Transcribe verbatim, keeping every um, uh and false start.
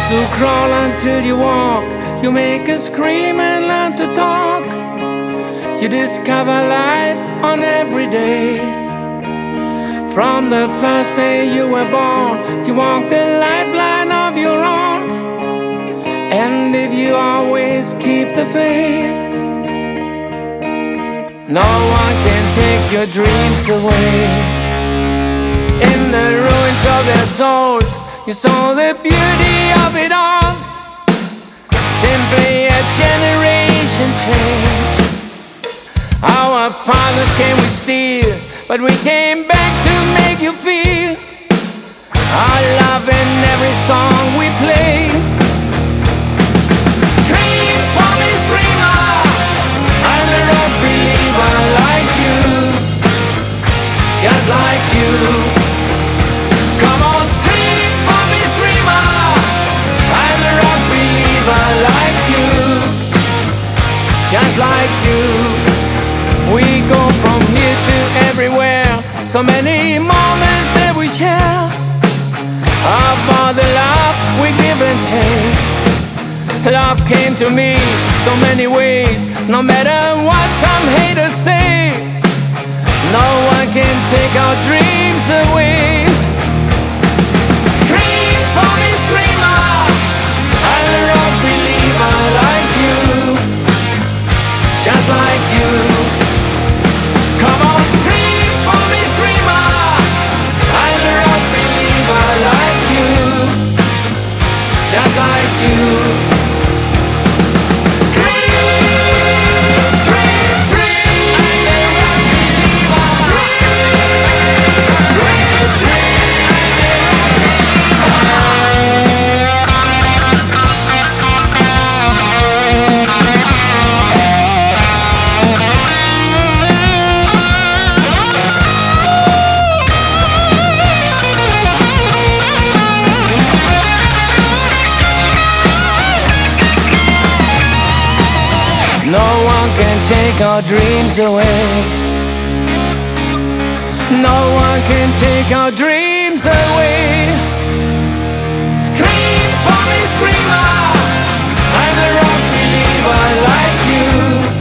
to crawl until you walk. You make a scream and learn to talk. You discover life on every day. From the first day you were born, you walk the lifeline of your own. And if you always keep the faith, no one can take your dreams away. In the ruins of their souls, you saw the beauty of it all. Simply a generation change. Our fathers came with steel, but we came back to make you feel our love in every song we play. Scream for me, screamer, I'm a rock believer like you, just like you. Come on, scream for me, screamer, I'm a rock believer like you, just like you. We go from here to everywhere, so many moments that we share. About the love we give and take. Love came to me so many ways, no matter what some haters say. No one can take our dreams away. Scream for me, screamer, I'm a rock believer like you, just like you. Come on, scream for me, screamer, I'm a rock believer like you, just like you. No one can take our dreams away. No one can take our dreams away. Scream for me, screamer, I'm a rock believer like you.